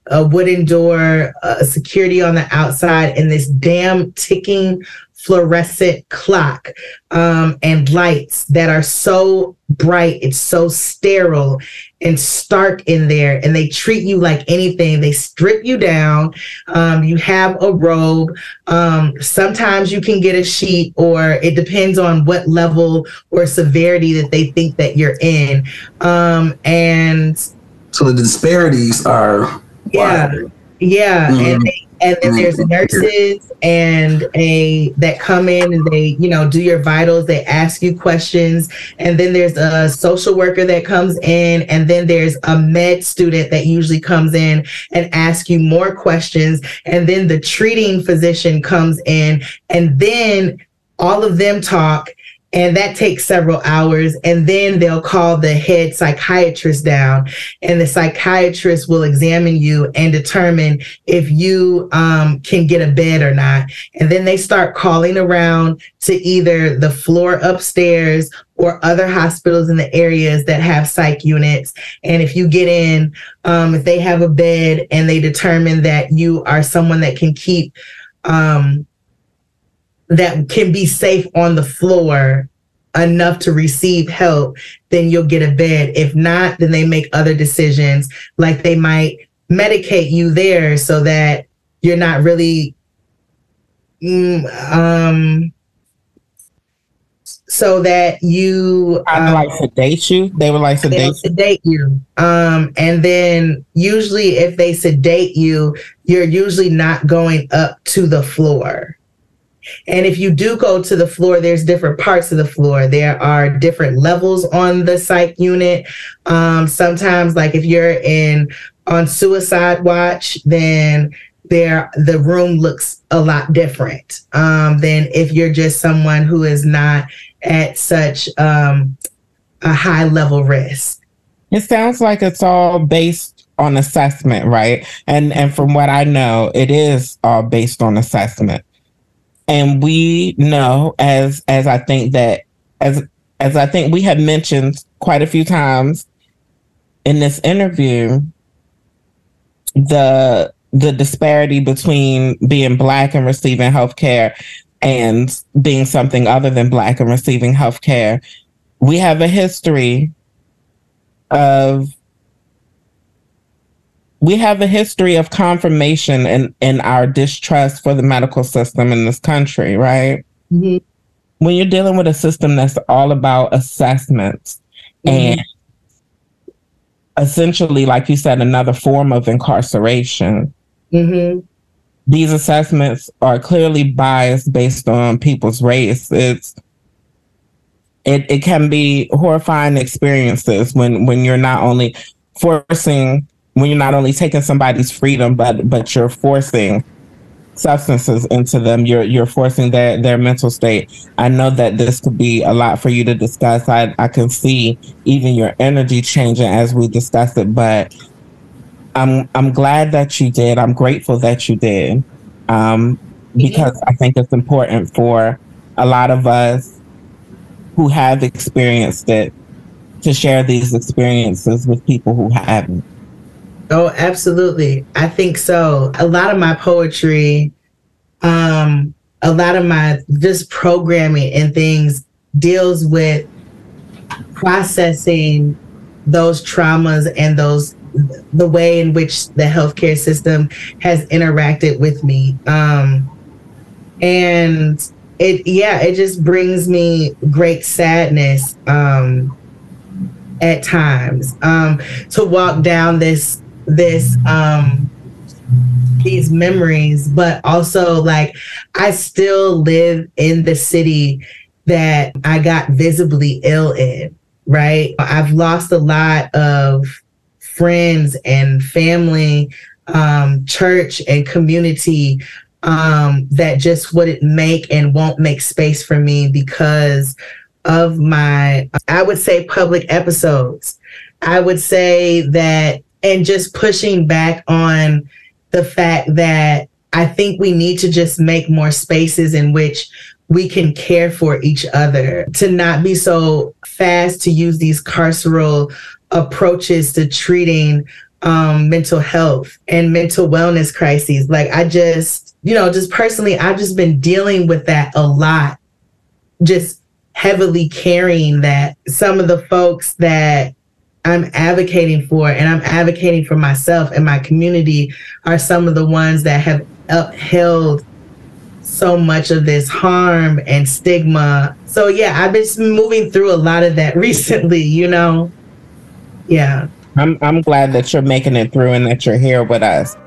a wooden door, uh, security on the outside, and this damn ticking fluorescent clock, um, and lights that are so bright. It's so sterile and stark in there, and they treat you like anything. They strip you down. Um, you have a robe. Um, sometimes you can get a sheet, or it depends on what level or severity that they think that you're in. Um, and so the disparities are yeah, wild. yeah, Mm-hmm. and they, and then there's nurses and a that come in and they, you know, do your vitals. They ask you questions, and then there's a social worker that comes in, and then there's a med student that usually comes in and asks you more questions, and then the treating physician comes in, and then all of them talk. And that takes several hours. And then they'll call the head psychiatrist down, and the psychiatrist will examine you and determine if you um, can get a bed or not. And then they start calling around to either the floor upstairs or other hospitals in the areas that have psych units. And if you get in, um, if they have a bed and they determine that you are someone that can keep um, that can be safe on the floor enough to receive help, then you'll get a bed. If not, then they make other decisions, like they might medicate you there so that you're not really, mm, um, so that you kind of um, like sedate you. They would like sedate They'll you. sedate you. Um, and then usually if they sedate you, you're usually not going up to the floor. And if you do go to the floor, there's different parts of the floor. There are different levels on the psych unit. Um, sometimes, like if you're in on suicide watch, then there the room looks a lot different um, than if you're just someone who is not at such um, a high level risk. It sounds like it's all based on assessment, right? And and from what I know, it is all based on assessment. And we know, as as I think that as as I think we have mentioned quite a few times in this interview, the the disparity between being Black and receiving healthcare and being something other than Black and receiving healthcare. We have a history of we have a history of confirmation in, in our distrust for the medical system in this country, right? Mm-hmm. When you're dealing with a system that's all about assessments mm-hmm. and essentially, like you said, another form of incarceration, mm-hmm. these assessments are clearly biased based on people's race. It's it, it can be horrifying experiences when, when you're not only forcing when you're not only taking somebody's freedom, but but you're forcing substances into them. You're you're forcing their, their mental state. I know that this could be a lot for you to discuss. I, I can see even your energy changing as we discuss it, but I'm I'm glad that you did. I'm grateful that you did. Um, because I think it's important for a lot of us who have experienced it to share these experiences with people who haven't. Oh, absolutely. I think so. A lot of my poetry, um, a lot of my just programming and things deals with processing those traumas and those the way in which the healthcare system has interacted with me. Um, and it, yeah, it just brings me great sadness um, at times um, to walk down this this um these memories, but also like I still live in the city that I got visibly ill in, right? I've lost a lot of friends and family, um, church and community um, that just wouldn't make and won't make space for me because of my, I would say, public episodes. I would say that and just pushing back on the fact that I think we need to just make more spaces in which we can care for each other, to not be so fast to use these carceral approaches to treating um, mental health and mental wellness crises. Like I just, you know, just personally, I've just been dealing with that a lot, just heavily carrying that. Some of the folks that I'm advocating for, and I'm advocating for myself and my community, are some of the ones that have upheld so much of this harm and stigma. So yeah, I've been moving through a lot of that recently, you know? Yeah. I'm I'm glad that you're making it through and that you're here with us.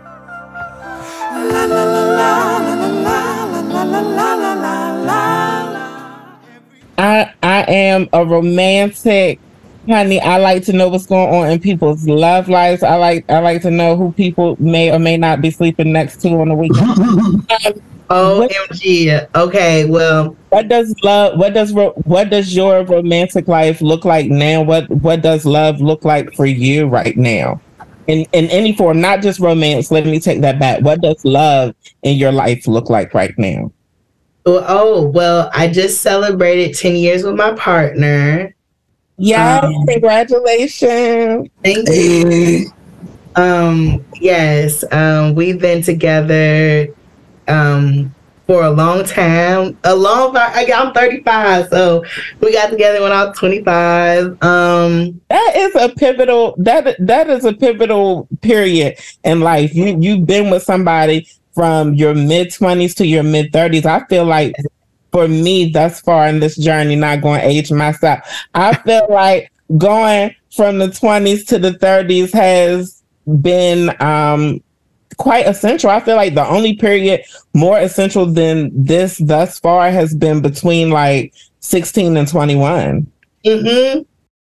I I am a romantic, honey. I like to know what's going on in people's love lives. I like I like to know who people may or may not be sleeping next to on the weekend. um, O M G. Okay, well, what does love? What does what does your romantic life look like now? What what does love look like for you right now? In in any form, not just romance. Let me take that back. What does love in your life look like right now? Oh, well, I just celebrated ten years with my partner. Yeah, um, congratulations. Thank you. Um, yes, um, we've been together um for a long time. A long I'm thirty-five, so we got together when I was twenty-five. Um that is a pivotal that that is a pivotal period in life. You you've been with somebody from your mid twenties to your mid thirties. I feel like for me thus far in this journey, not going to age myself, I feel like going from the twenties to the thirties has been um quite essential. I feel like the only period more essential than this thus far has been between like sixteen and twenty-one. Mm-hmm.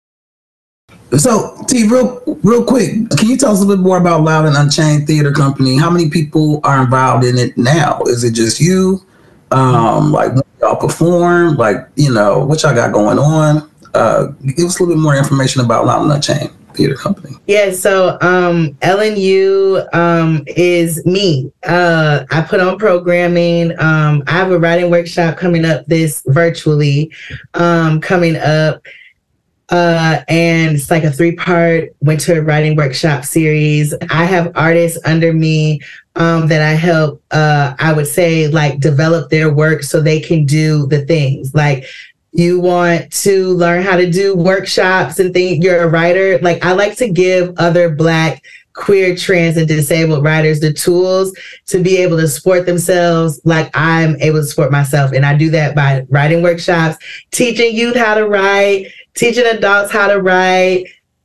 So, T, real real quick, can you tell us a little bit more about Loud and Unchained Theater Company? How many people are involved in it now? Is it just you? Um, like, when y'all perform? Like, you know, what y'all got going on? Uh, give us a little bit more information about Loud and Unchained Theater Company. Yeah, so um, L N U um, is me. Uh, I put on programming. Um, I have a writing workshop coming up this virtually um, coming up. Uh, and it's like a three-part winter writing workshop series. I have artists under me um, that I help, uh, I would say, like, develop their work so they can do the things. Like, you want to learn how to do workshops and things, you're a writer. Like, I like to give other Black, queer, trans, and disabled writers the tools to be able to support themselves like I'm able to support myself. And I do that by writing workshops, teaching youth how to write, teaching adults how to write,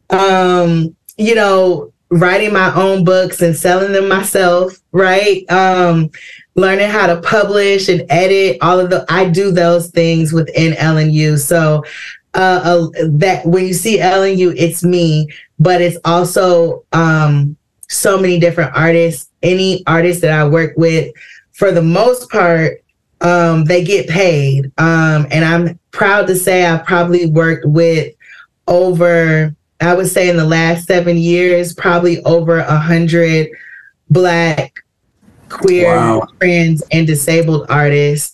um, you know, writing my own books and selling them myself, right? Um, learning how to publish and edit, all of the, I do those things within L N U. So uh, uh, that when you see L N U, it's me, but it's also um, so many different artists. Any artist that I work with, for the most part, um, they get paid. Um, and I'm proud to say I've probably worked with over, I would say in the last seven years, probably over a hundred Black, queer, wow. trans, and disabled artists.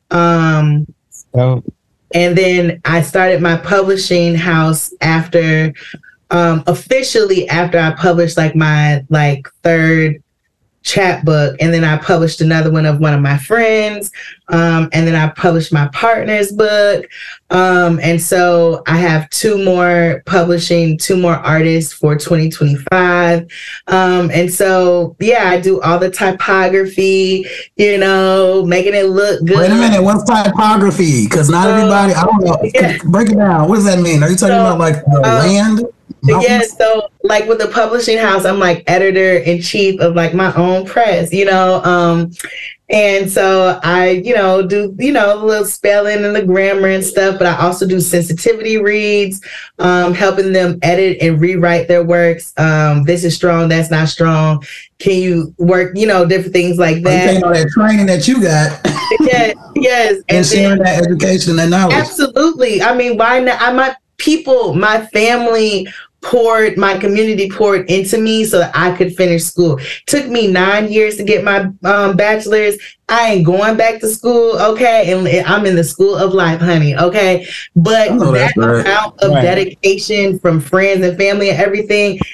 Um, oh. And then I started my publishing house after, um, officially after I published like my like third chapbook, and then I published another one of one of my friends, um, and then I published my partner's book, um, and so I have two more publishing, two more artists for twenty twenty-five, um, and so yeah, I do all the typography, you know, making it look good. Wait a minute, what's typography? Because not um, everybody, I don't know. Yeah. Break it down. What does that mean? Are you talking so, about like the um, land? Mountains? Yeah, so like with the publishing house, I'm like editor in chief of like my own press, you know, um, and so I, you know, do, you know, a little spelling and the grammar and stuff, but I also do sensitivity reads, um, helping them edit and rewrite their works. Um, this is strong, that's not strong. Can you work, you know, different things like that. You know, that training that you got. yes, yes. And, and sharing then, that education and knowledge. Absolutely. I mean, why not? I my people, my family poured, my community poured into me so that I could finish school. Took me nine years to get my um, bachelor's. I ain't going back to school, okay? And I'm in the school of life, honey, okay? But that right. amount of right. dedication from friends and family and everything,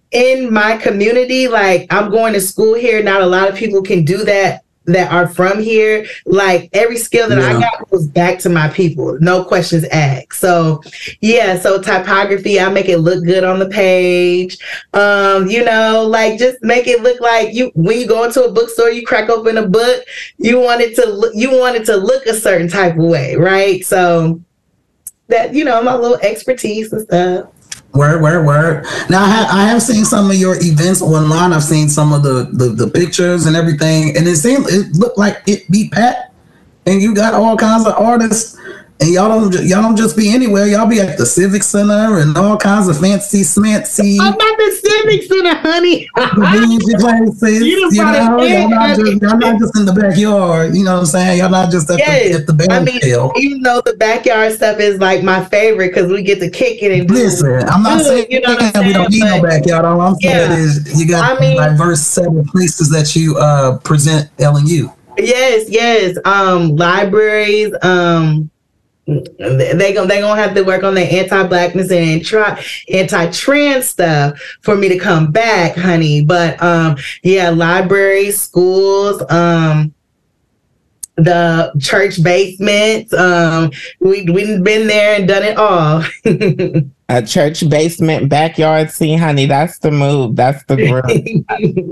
in my community, like I'm going to school here. Not a lot of people can do that that are from here. Like every skill that yeah. I got goes back to my people. No questions asked. So yeah, so typography, I make it look good on the page. Um, you know, like just make it look like you when you go into a bookstore, you crack open a book, you want it to look you want it to look a certain type of way, right? So that, you know, my little expertise and stuff. Word, word, word. Now, I have, I have seen some of your events online. I've seen some of the, the, the pictures and everything, and it seemed it looked like it be packed, and you got all kinds of artists, and y'all don't y'all don't just be anywhere. Y'all be at the Civic Center and all kinds of fancy smancy. I'm not the Civic Center, honey. places, you you know, y'all not, just, y'all not just in the backyard. You know what I'm saying? Y'all not just at yes. the, at the band I mean, tail. Even though the backyard stuff is like my favorite because we get to kick it and listen. I'm not saying you know what I'm saying, we don't need no backyard. All I'm saying yeah. is you got I mean, a diverse set of places that you uh, present L and U. Yes, yes. Um, libraries. Um. They gonna they gonna have to work on the anti-blackness and anti anti-trans stuff for me to come back, honey. But um, yeah, libraries, schools, um, the church basements. Um, we we've been there and done it all. A church basement, backyard scene, honey. That's the move. That's the groove.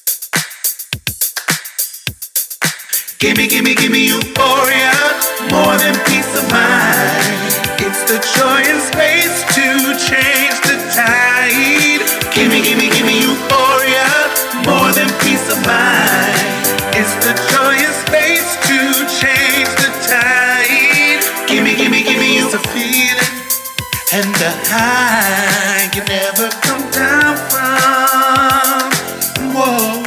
Gimme, gimme, gimme euphoria, more than peace of mind. It's the joy and space to change the tide. Gimme, gimme, gimme euphoria, more than peace of mind. It's the joy and space to change the tide. Gimme, gimme, gimme you. It's a feeling and a high you never come down from. Whoa.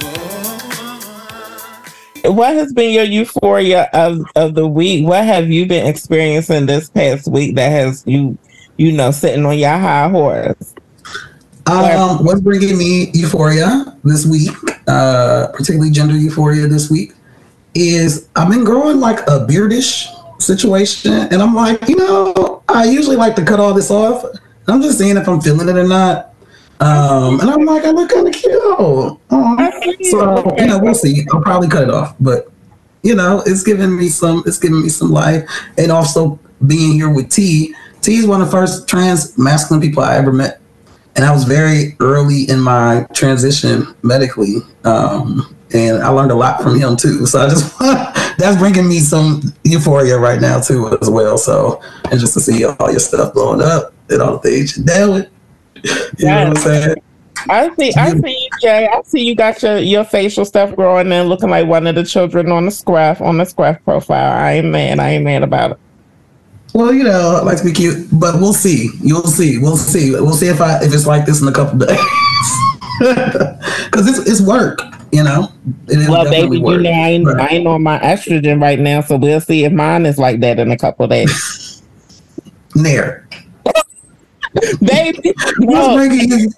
What has been your euphoria of, of the week? What have you been experiencing this past week that has you, you know, sitting on your high horse? Um, what's bringing me euphoria this week, uh, particularly gender euphoria this week, is I've been growing like a beardish situation, and I'm like, you know, I usually like to cut all this off. I'm just seeing if I'm feeling it or not. Um, and I'm like, I look kind of cute. Oh, so you know, we'll see. I'll probably cut it off, but you know, it's giving me some. It's giving me some life, and also being here with T. T is one of the first trans masculine people I ever met, and I was very early in my transition medically, um, and I learned a lot from him too. So I just that's bringing me some euphoria right now too, as well. So and just to see all your stuff blowing up and all the things you dealt with. You yes. know what I'm saying? I see, I see you, Jay. I see you got your, your facial stuff growing and looking like one of the children on the Scruff, on the Scruff profile. I ain't mad. I ain't mad about it. Well, you know, I like to be cute, but we'll see. You'll see. We'll see. We'll see if I if it's like this in a couple days. Because it's it's work, you know. It is well, baby, work. you know, I ain't, right. I ain't on my estrogen right now, so we'll see if mine is like that in a couple days. Nair. Baby, what's bringing you?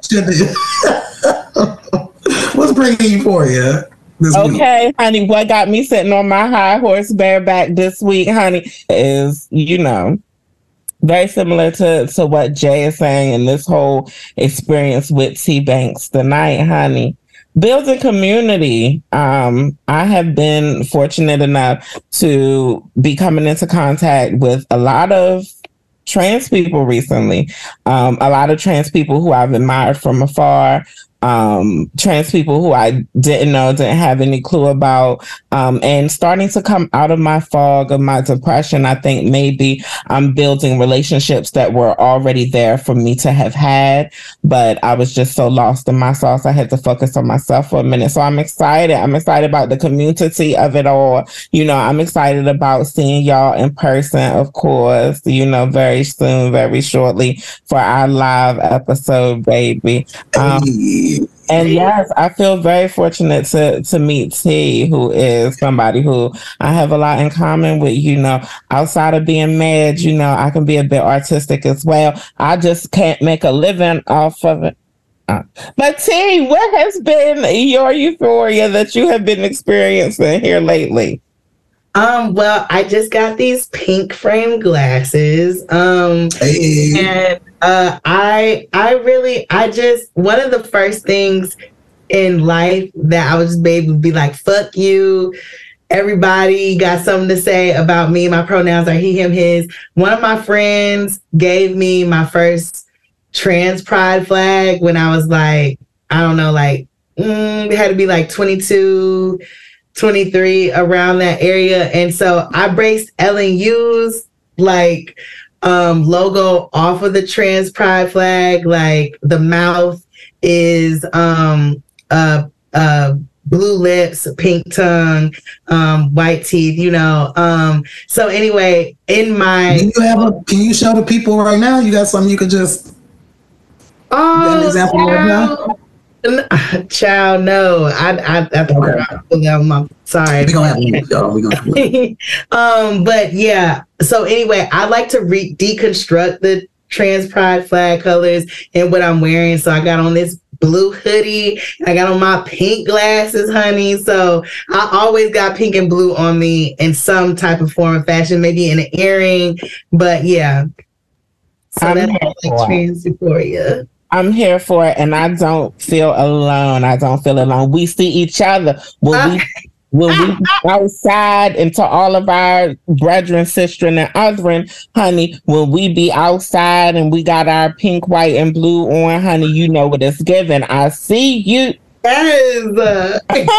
What's bringing you for you? Okay, week? honey. What got me sitting on my high horse bareback this week, honey, is you know very similar to to what Jay is saying in this whole experience with T Banks tonight, honey. Building community. Um, I have been fortunate enough to be coming into contact with a lot of trans people recently, um, a lot of trans people who I've admired from afar, um, trans people who I didn't know, didn't have any clue about, um, and starting to come out of my fog of my depression. I think maybe I'm building relationships that were already there for me to have had, but I was just so lost in my sauce. I had to focus on myself for a minute. So I'm excited. I'm excited about the community of it all. You know, I'm excited about seeing y'all in person, of course, you know, very soon, very shortly for our live episode, baby. Um, And yes, I feel very fortunate to to meet T, who is somebody who I have a lot in common with. You know, outside of being mad, you know, I can be a bit artistic as well. I just can't make a living off of it. Uh, but T, what has been your euphoria that you have been experiencing here lately? Um, well, I just got these pink frame glasses. Um, hey. and Uh, I I really I just one of the first things in life that I would just be able to be like, fuck you. Everybody got something to say about me. My pronouns are he, him, his. One of my friends gave me my first trans pride flag when I was like, I don't know, like, mm, it had to be like twenty-two, twenty-three, around that area. And so I braced Ellen U's like um, logo off of the trans pride flag. Like the mouth is um, uh, uh, blue lips, pink tongue, um, white teeth, you know. Um, so anyway, in my... Do you have a, can you show the people right now? You got something you could just... Oh, you got an example right now? Child, no. I I, I thought okay. I'm sorry. We're gonna have to, y'all. We're gonna um, but yeah. So anyway, I like to re- deconstruct the trans pride flag colors and what I'm wearing. So I got on this blue hoodie. I got on my pink glasses, honey. So I always got pink and blue on me in some type of form of fashion, maybe in an earring. But yeah. So I'm that's like trans euphoria. I'm here for it, and I don't feel alone. I don't feel alone. We see each other when we when we be outside, and to all of our brethren, sistren, and othering, honey. When we be outside and we got our pink, white, and blue on, honey, you know what it's giving. I see you. Yes.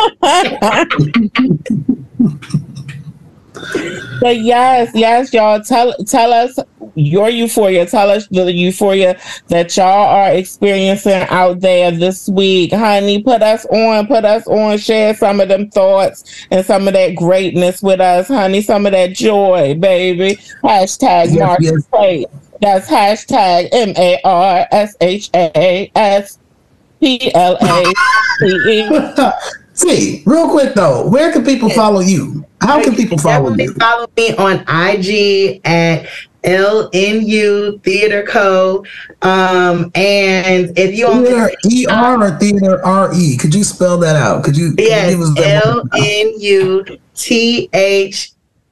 But yes, yes, y'all. Tell tell us your euphoria. Tell us the euphoria that y'all are experiencing out there this week, honey. Put us on, put us on. Share some of them thoughts and some of that greatness with us, honey. Some of that joy, baby. Hashtag yes, Marshall's yes. Plate. That's hashtag M A R S H A S P L A C E. See, real quick though, where can people follow you? How can people follow Definitely you? Follow me on I G at L N U Theater Co. Um, and if you want Theater E R or Theater R E, could you spell that out? Could you? yes, could you give us L N U T H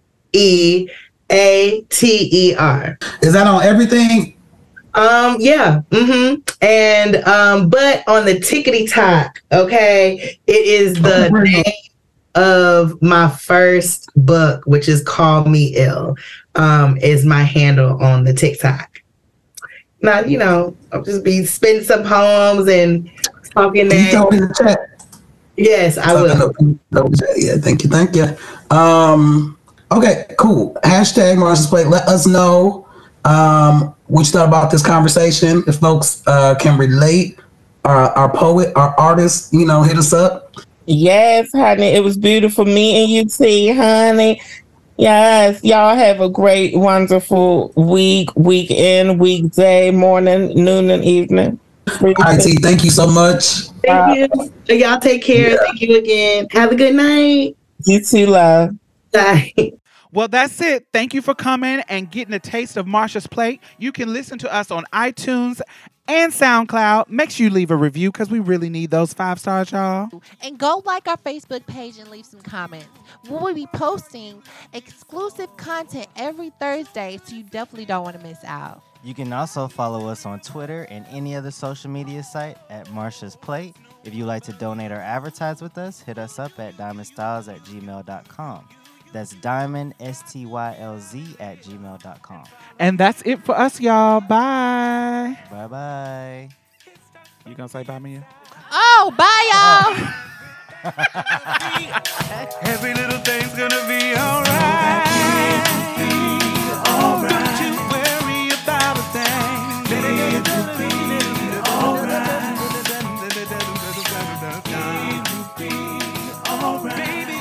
E A T E R. Is that on everything? Um, yeah. Mm-hmm. And um, but on the tickety talk, okay, it is the Oh, name of my first book, which is Call Me Ill, um, is my handle on the TikTok. Now, you know, I'll just be spitting some poems and talking Can you tell that. me in the chat? Yes, I will. Yeah, thank you, thank you. Um, okay, cool. Hashtag Marshall's Plate. Let us know um, what you thought about this conversation. If folks uh, can relate, our, our poet, our artist, you know, hit us up. Yes, honey. It was beautiful meeting you, T, honey. Yes, y'all have a great, wonderful week, weekend, weekday, morning, noon, and evening. All right, T, thank you so much. Thank you. Y'all take care. Yeah. Thank you again. Have a good night. You too, love. Bye. Well, that's it. Thank you for coming and getting a taste of Marshall's Plate. You can listen to us on iTunes and SoundCloud. Make sure you leave a review because we really need those five stars, y'all. And go like our Facebook page and leave some comments. We'll be posting exclusive content every Thursday, so you definitely don't want to miss out. You can also follow us on Twitter and any other social media site at Marsha's Plate. If you'd like to donate or advertise with us, hit us up at diamond styles at gmail dot com. That's diamond, S T Y L Z, at gmail dot com. And that's it for us, y'all. Bye. Bye-bye. You gonna say bye, Mia? Oh, bye, y'all. Every little thing's gonna be alright. Alright. Don't you worry about a thing. Baby, it's gonna be alright. Baby,